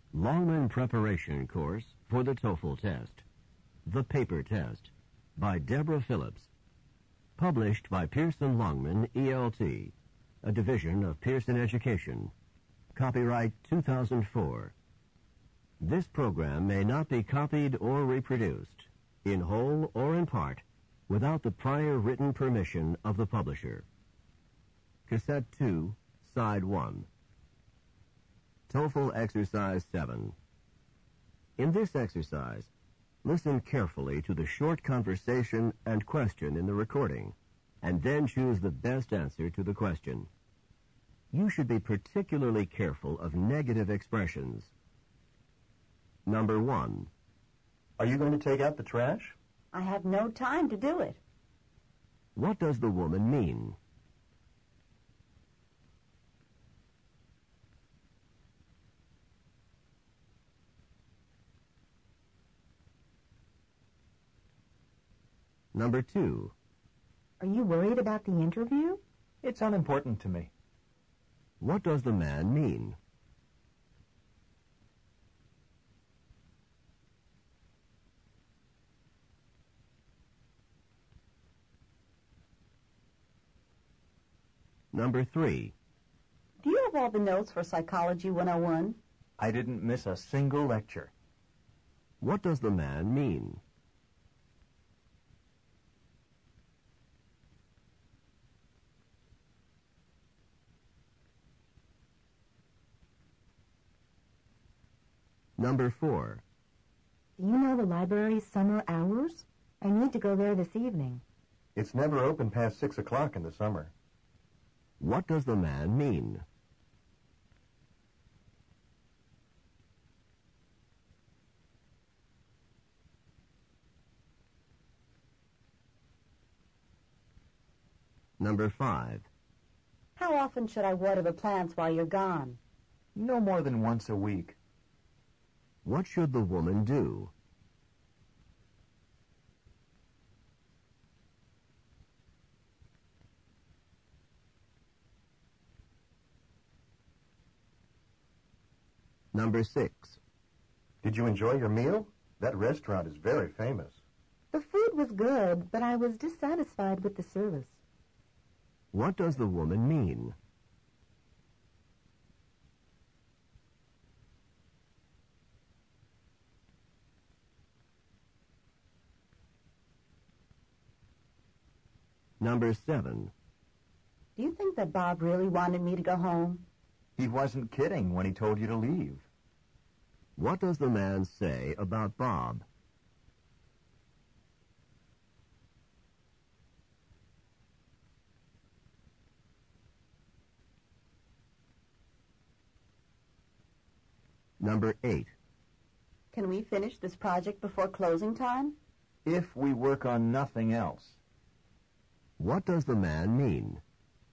Longman Preparation Course for the TOEFL Test. The Paper Test by Deborah Phillips. Published by Pearson Longman, ELT, a division of Pearson Education. Copyright 2004. This program may not be copied or reproduced, in whole or in part, without the prior written permission of the publisher. Cassette 2, Side 1. TOEFL Exercise 7. In this exercise, listen carefully to the short conversation and question in the recording, and then choose the best answer to the question. You should be particularly careful of negative expressions. Number 1. Are you going to take out the trash? I have no time to do it. What does the woman mean? Number 2. Are you worried about the interview? It's unimportant to me. What does the man mean? Number 3. Do you have all the notes for Psychology 101? I didn't miss a single lecture. What does the man mean? Number 4. Do you know the library's summer hours? I need to go there this evening. It's never open past 6 o'clock in the summer. What does the man mean? Number 5. How often should I water the plants while you're gone? No more than once a week. What should the woman do? Number 6. Did you enjoy your meal? That restaurant is very famous. The food was good, but I was dissatisfied with the service. What does the woman mean? Number 7. Do you think that Bob really wanted me to go home? He wasn't kidding when he told you to leave. What does the man say about Bob? Number 8. Can we finish this project before closing time? If we work on nothing else. What does the man mean?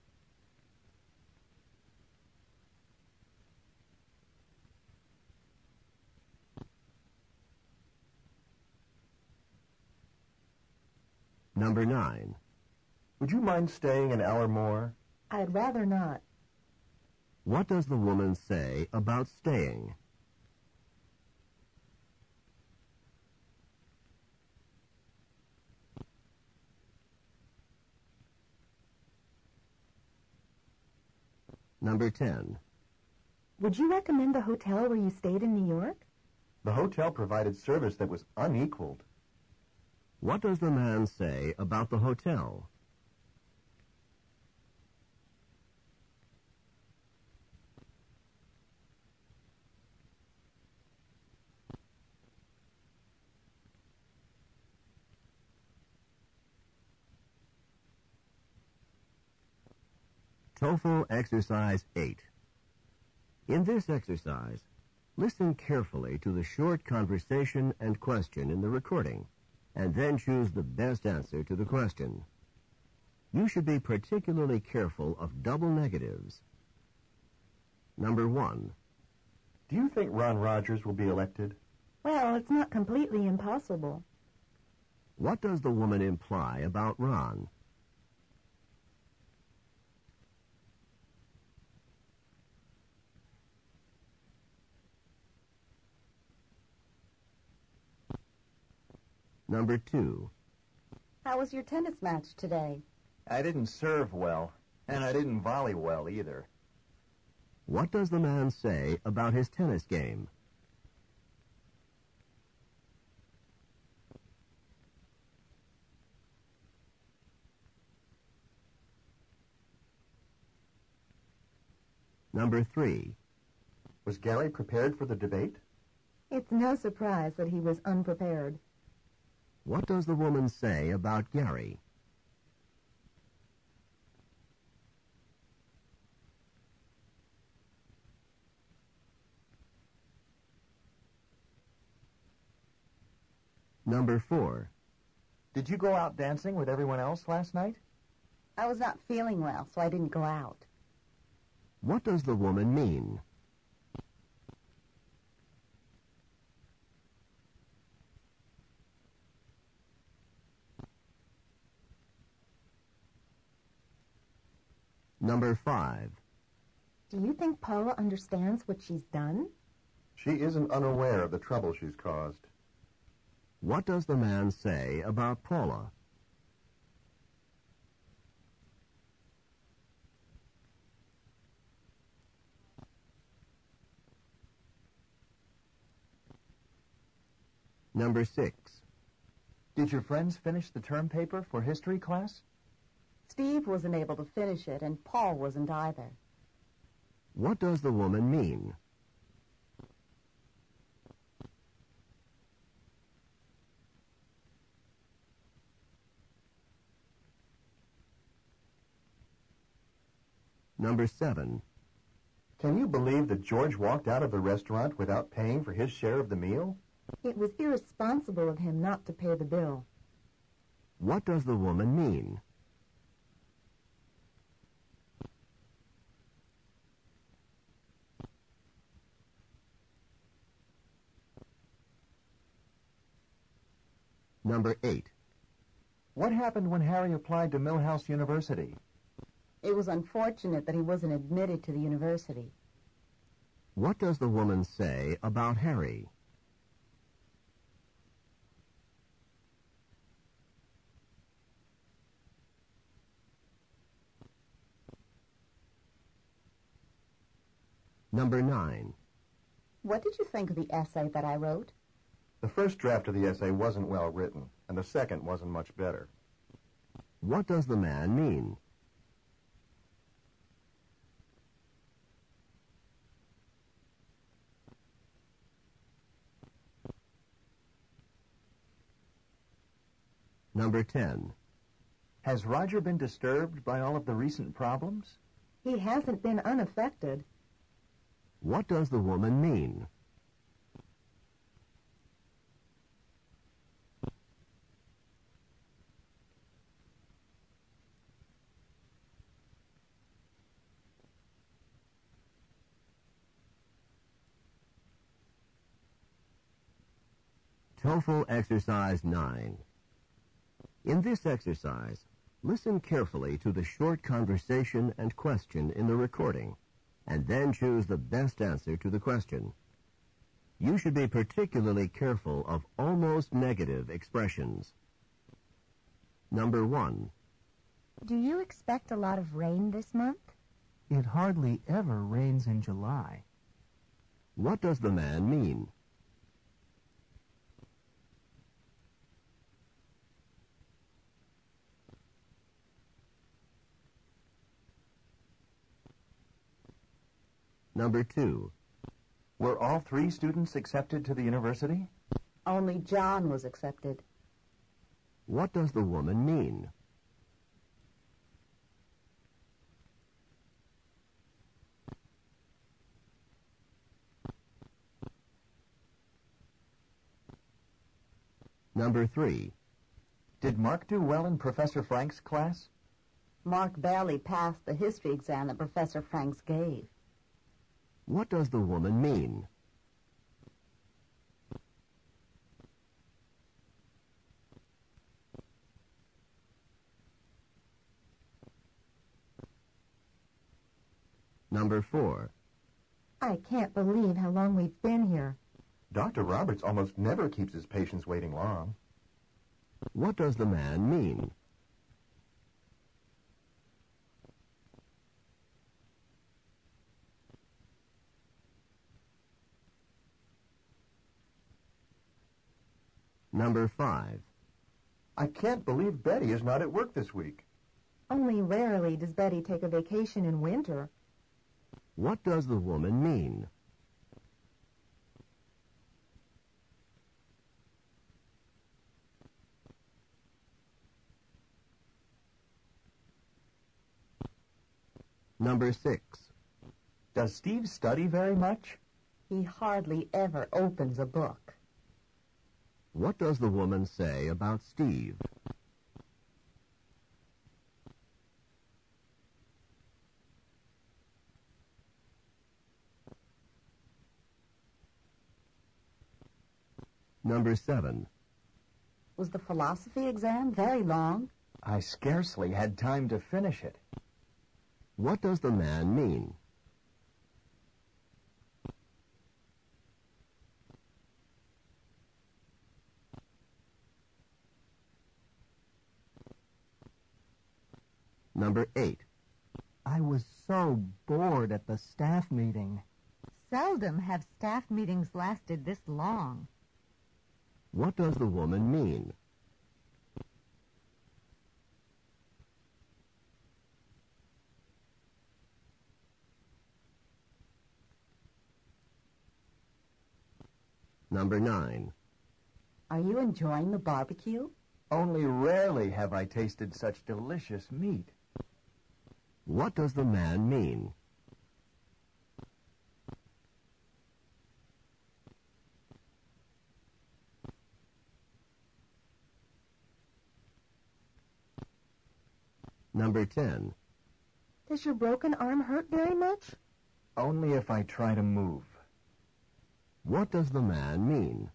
Number 9. Would you mind staying an hour more? I'd rather not. What does the woman say about staying? Number 10. Would you recommend the hotel where you stayed in New York? The hotel provided service that was unequaled. What does the man say about the hotel? TOEFL Exercise 8. In this exercise, listen carefully to the short conversation and question in the recording, and then choose the best answer to the question. You should be particularly careful of double negatives. Number 1. Do you think Ron Rogers will be elected? Well, it's not completely impossible. What does the woman imply about Ron? Number 2. How was your tennis match today? I didn't serve well, and I didn't volley well either. What does the man say about his tennis game? Number 3. Was Gary prepared for the debate? It's no surprise that he was unprepared. What does the woman say about Gary? Number 4. Did you go out dancing with everyone else last night? I was not feeling well, so I didn't go out. What does the woman mean? Number 5. Do you think Paula understands what she's done? She isn't unaware of the trouble she's caused. What does the man say about Paula? Number 6. Did your friends finish the term paper for history class? Steve wasn't able to finish it, and Paul wasn't either. What does the woman mean? Number 7. Can you believe that George walked out of the restaurant without paying for his share of the meal? It was irresponsible of him not to pay the bill. What does the woman mean? Number 8. What happened when Harry applied to Millhouse University? It was unfortunate that he wasn't admitted to the university. What does the woman say about Harry? Number 9. What did you think of the essay that I wrote? The first draft of the essay wasn't well written, and the second wasn't much better. What does the man mean? Number 10. Has Roger been disturbed by all of the recent problems? He hasn't been unaffected. What does the woman mean? TOEFL Exercise 9. In this exercise, listen carefully to the short conversation and question in the recording, and then choose the best answer to the question. You should be particularly careful of almost negative expressions. Number 1. Do you expect a lot of rain this month? It hardly ever rains in July. What does the man mean? Number 2. Were all 3 students accepted to the university? Only John was accepted. What does the woman mean? Number 3. Did Mark do well in Professor Frank's class? Mark barely passed the history exam that Professor Franks gave. What does the woman mean? Number 4. I can't believe how long we've been here. Dr. Roberts almost never keeps his patients waiting long. What does the man mean? Number 5. I can't believe Betty is not at work this week. Only rarely does Betty take a vacation in winter. What does the woman mean? Number 6. Does Steve study very much? He hardly ever opens a book. What does the woman say about Steve? Number 7. Was the philosophy exam very long? I scarcely had time to finish it. What does the man mean? Number 8. I was so bored at the staff meeting. Seldom have staff meetings lasted this long. What does the woman mean? Number 9. Are you enjoying the barbecue? Only rarely have I tasted such delicious meat. What does the man mean? Number 10. Does your broken arm hurt very much? Only if I try to move. What does the man mean?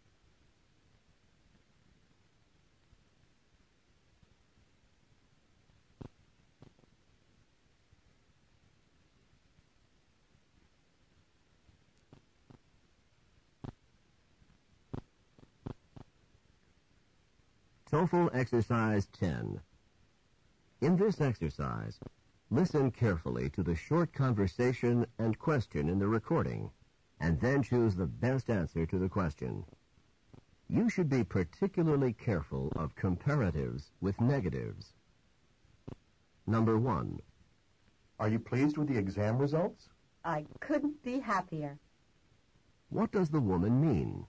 TOEFL Exercise 10. In this exercise, listen carefully to the short conversation and question in the recording, and then choose the best answer to the question. You should be particularly careful of comparatives with negatives. Number 1. Are you pleased with the exam results? I couldn't be happier. What does the woman mean?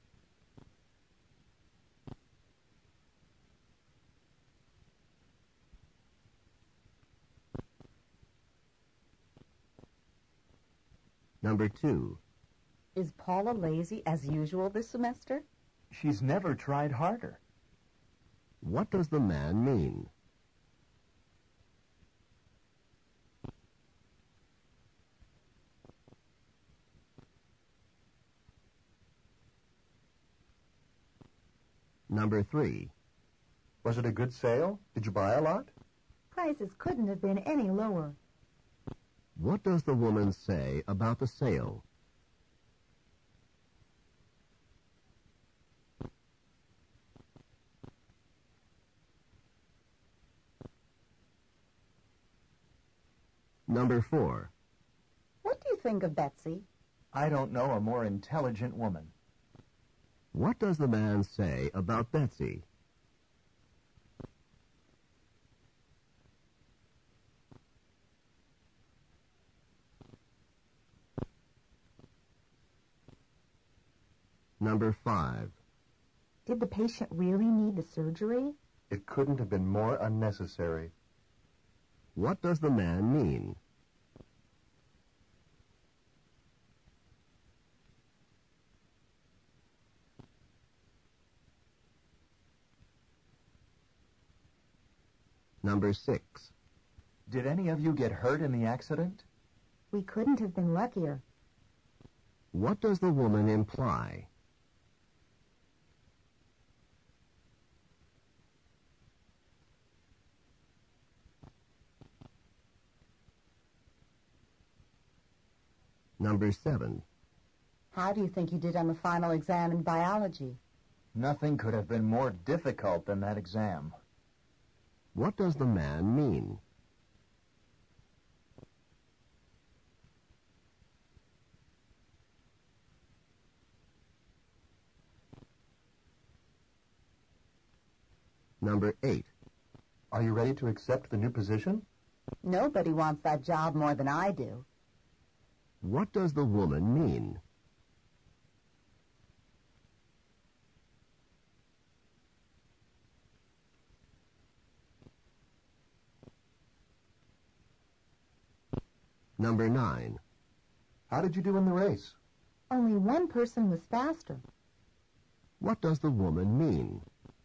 Number 2. Is Paula lazy as usual this semester? She's never tried harder. What does the man mean? Number 3. Was it a good sale? Did you buy a lot? Prices couldn't have been any lower. What does the woman say about the sale? Number 4. What do you think of Betsy? I don't know a more intelligent woman. What does the man say about Betsy? Number 5. Did the patient really need the surgery? It couldn't have been more unnecessary. What does the man mean? Number 6. Did any of you get hurt in the accident? We couldn't have been luckier. What does the woman imply? Number 7. How do you think you did on the final exam in biology? Nothing could have been more difficult than that exam. What does the man mean? Number 8. Are you ready to accept the new position? Nobody wants that job more than I do. What does the woman mean? Number 9. How did you do in the race? Only one person was faster. What does the woman mean?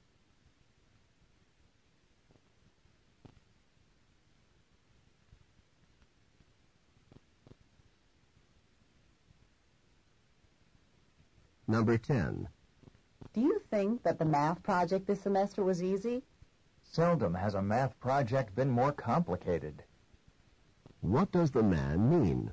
Number 10. Do you think that the math project this semester was easy? Seldom has a math project been more complicated. What does the man mean?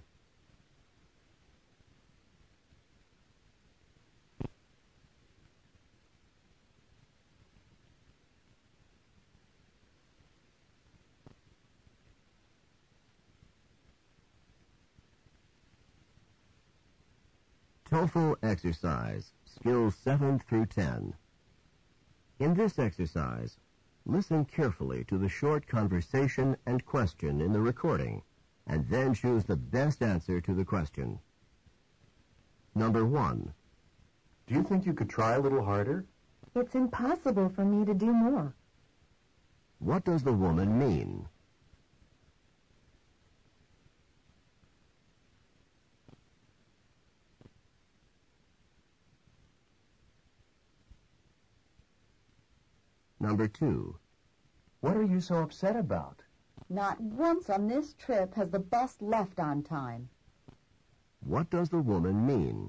TOEFL exercise, skills 7 through 10. In this exercise, listen carefully to the short conversation and question in the recording, and then choose the best answer to the question. Number 1. Do you think you could try a little harder? It's impossible for me to do more. What does the woman mean? Number 2. What are you so upset about? Not once on this trip has the bus left on time. What does the woman mean?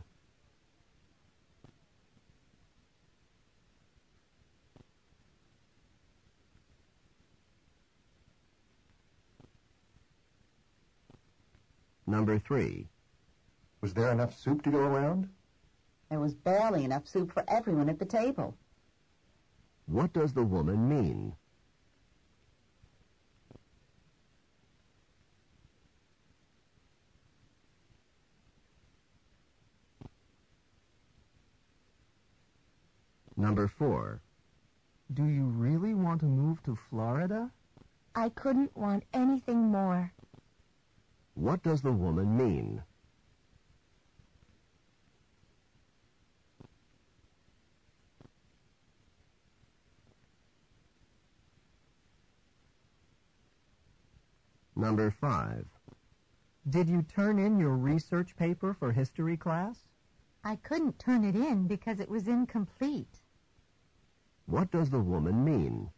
Number 3. Was there enough soup to go around? There was barely enough soup for everyone at the table. What does the woman mean? Number 4. Do you really want to move to Florida? I couldn't want anything more. What does the woman mean? Number 5. Did you turn in your research paper for history class? I couldn't turn it in because it was incomplete. What does the woman mean?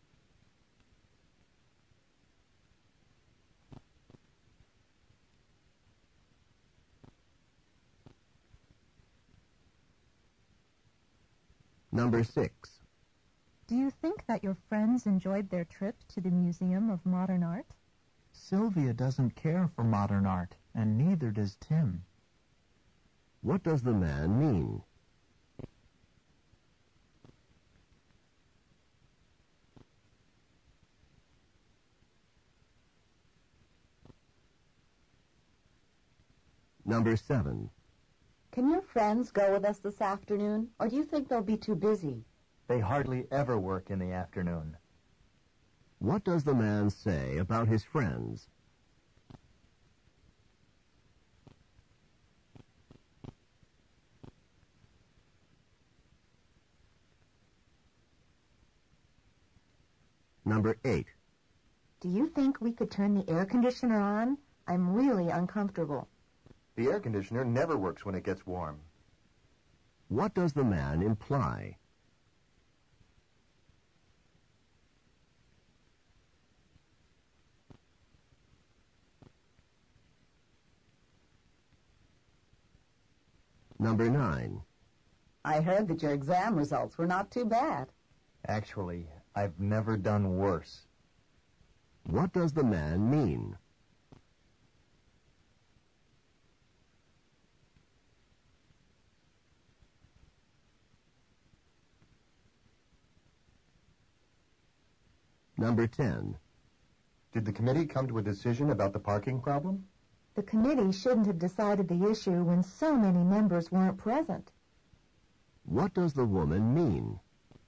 Number 6. Do you think that your friends enjoyed their trip to the Museum of Modern Art? Sylvia doesn't care for modern art, and neither does Tim. What does the man mean? Number 7. Can your friends go with us this afternoon, or do you think they'll be too busy? They hardly ever work in the afternoon. What does the man say about his friends? Number 8. Do you think we could turn the air conditioner on? I'm really uncomfortable. The air conditioner never works when it gets warm. What does the man imply? Number 9. I heard that your exam results were not too bad. Actually, I've never done worse. What does the man mean? Number 10. Did the committee come to a decision about the parking problem? The committee shouldn't have decided the issue when so many members weren't present. What does the woman mean?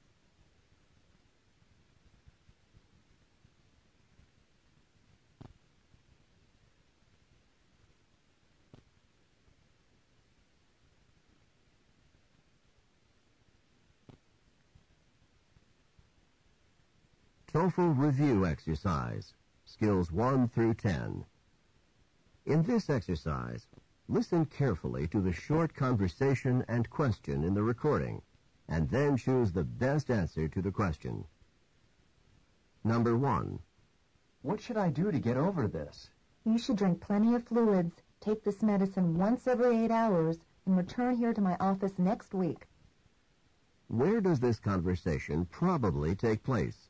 TOEFL review exercise, skills 1 through 10. In this exercise, listen carefully to the short conversation and question in the recording, and then choose the best answer to the question. Number 1. What should I do to get over this? You should drink plenty of fluids, take this medicine once every 8 hours, and return here to my office next week. Where does this conversation probably take place?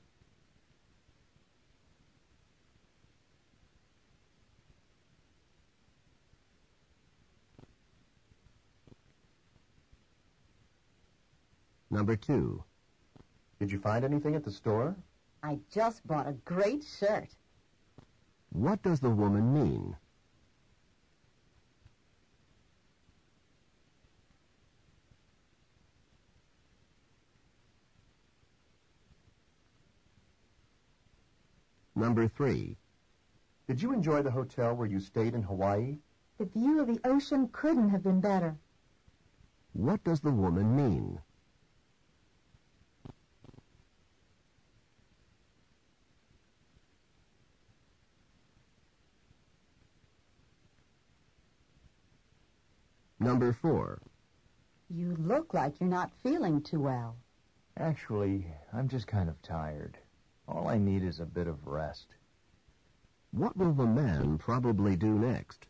Number 2. Did you find anything at the store? I just bought a great shirt. What does the woman mean? Number 3. Did you enjoy the hotel where you stayed in Hawaii? The view of the ocean couldn't have been better. What does the woman mean? Number 4. You look like you're not feeling too well. Actually, I'm just kind of tired. All I need is a bit of rest. What will the man probably do next?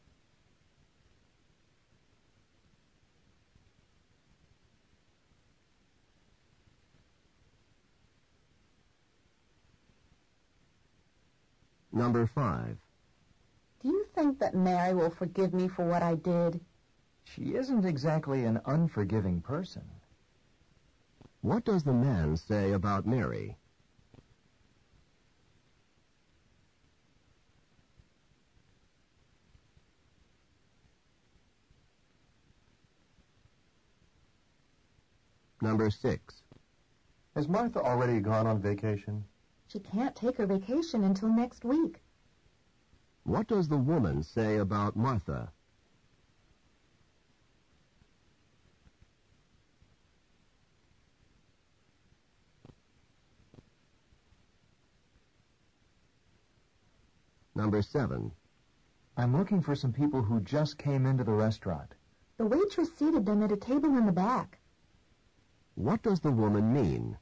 Number 5. Do you think that Mary will forgive me for what I did? She isn't exactly an unforgiving person. What does the man say about Mary? Number 6. Has Martha already gone on vacation? She can't take her vacation until next week. What does the woman say about Martha? Number 7. I'm looking for some people who just came into the restaurant. The waitress seated them at a table in the back. What does the woman mean?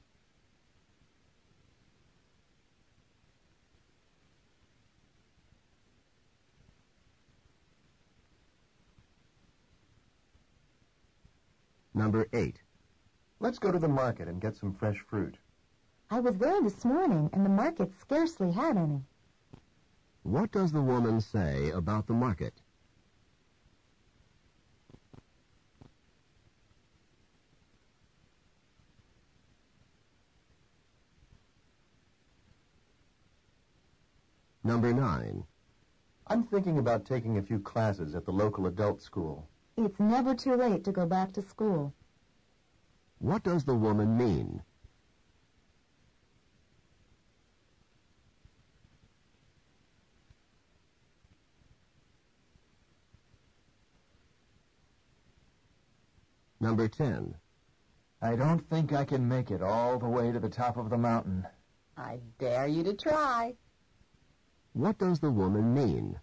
Number 8. Let's go to the market and get some fresh fruit. I was there this morning, and the market scarcely had any. What does the woman say about the market? Number 9. I'm thinking about taking a few classes at the local adult school. It's never too late to go back to school. What does the woman mean? Number 10. I don't think I can make it all the way to the top of the mountain. I dare you to try. What does the woman mean?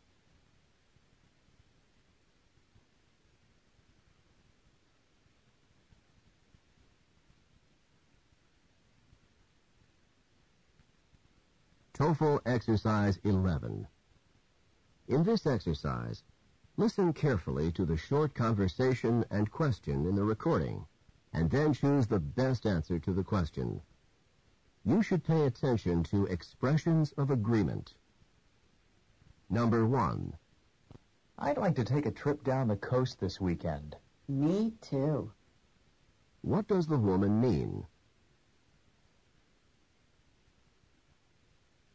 TOEFL Exercise 11. In this exercise, listen carefully to the short conversation and question in the recording, and then choose the best answer to the question. You should pay attention to expressions of agreement. Number 1. I'd like to take a trip down the coast this weekend. Me too. What does the woman mean?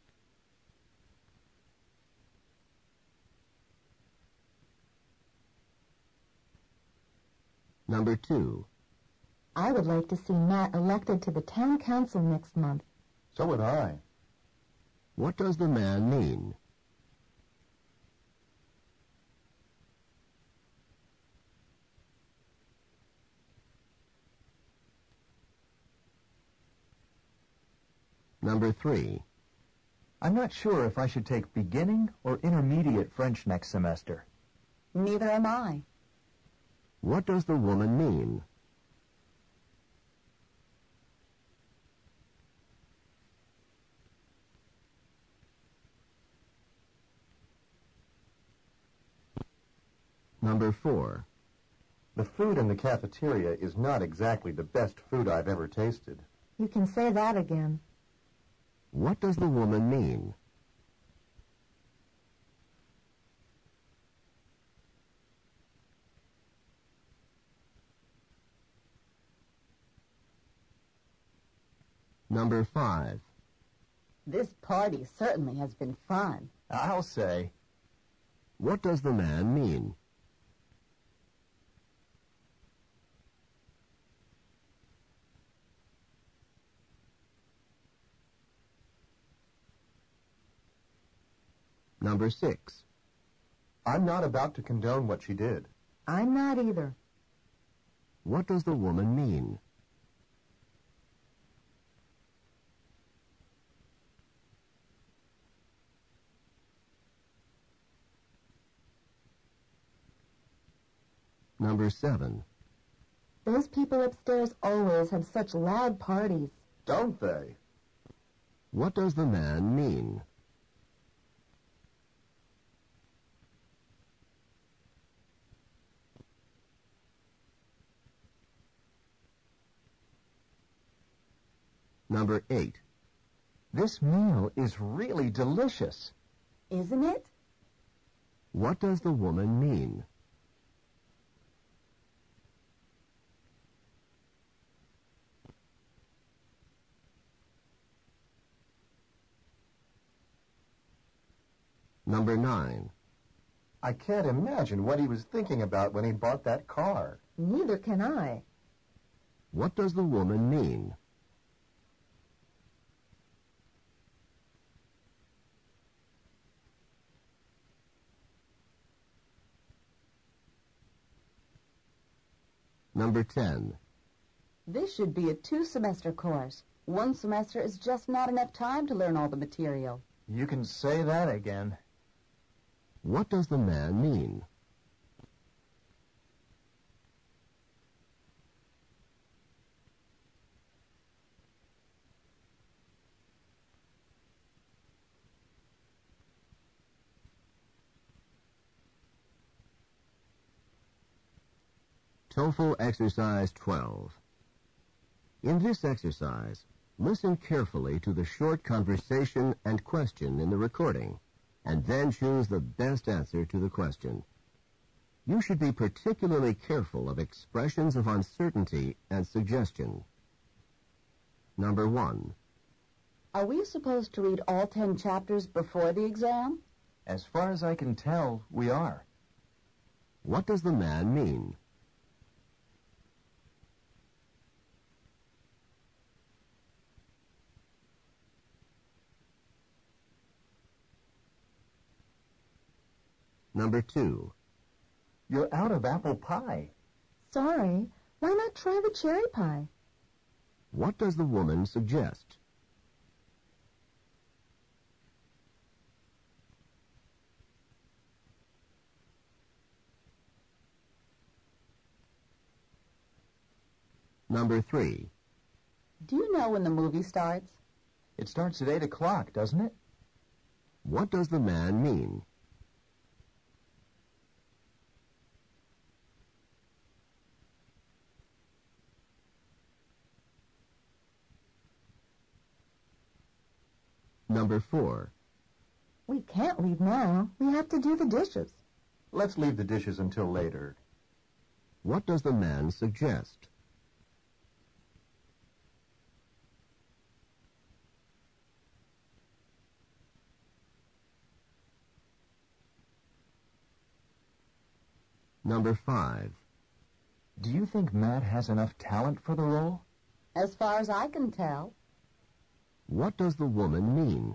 Number 2. I would like to see Matt elected to the town council next month. So would I. What does the man mean? Number 3. I'm not sure if I should take beginning or intermediate French next semester. Neither am I. What does the woman mean? Number 4. The food in the cafeteria is not exactly the best food I've ever tasted. You can say that again. What does the woman mean? Number 5. This party certainly has been fun. I'll say. What does the man mean? Number 6. I'm not about to condone what she did. I'm not either. What does the woman mean? Number 7. Those people upstairs always have such loud parties. Don't they? What does the man mean? Number 8. This meal is really delicious. Isn't it? What does the woman mean? Number 9. I can't imagine what he was thinking about when he bought that car. Neither can I. What does the woman mean? Number 10. This should be a 2-semester course. 1 semester is just not enough time to learn all the material. You can say that again. What does the man mean? TOEFL Exercise 12. In this exercise, listen carefully to the short conversation and question in the recording, and then choose the best answer to the question. You should be particularly careful of expressions of uncertainty and suggestion. Number 1. Are we supposed to read all 10 chapters before the exam? As far as I can tell, we are. What does the man mean? Number 2. You're out of apple pie. Sorry. Why not try the cherry pie? What does the woman suggest? Number 3. Do you know when the movie starts? It starts at 8 o'clock, doesn't it? What does the man mean? Number 4. We can't leave now. We have to do the dishes. Let's leave the dishes until later. What does the man suggest? Number 5. Do you think Matt has enough talent for the role? As far as I can tell. What does the woman mean?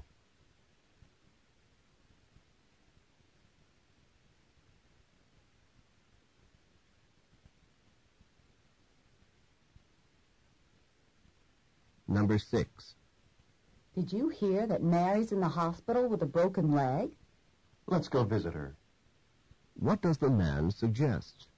Number 6. Did you hear that Mary's in the hospital with a broken leg? Let's go visit her. What does the man suggest?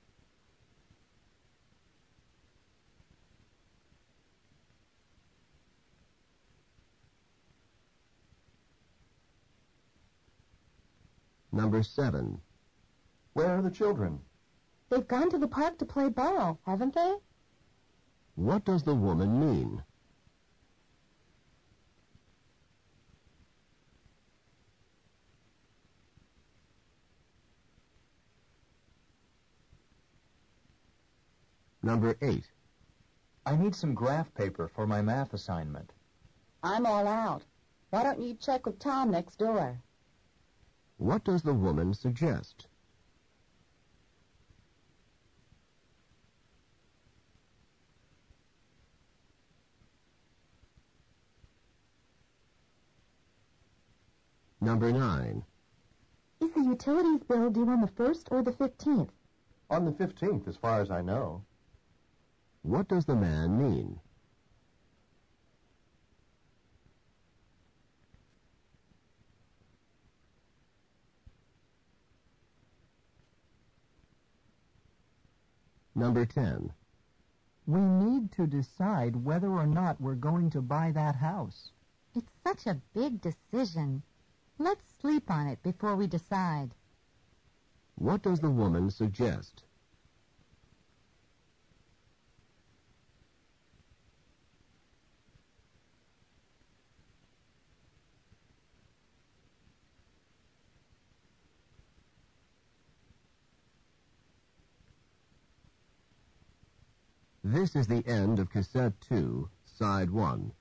Number 7. Where are the children? They've gone to the park to play ball, haven't they? What does the woman mean? Number 8. I need some graph paper for my math assignment. I'm all out. Why don't you check with Tom next door? What does the woman suggest? Number 9. Is the utilities bill due on the 1st or the 15th? On the 15th, as far as I know. What does the man mean? Number 10. We need to decide whether or not we're going to buy that house. It's such a big decision. Let's sleep on it before we decide. What does the woman suggest? This is the end of Cassette 2, Side 1.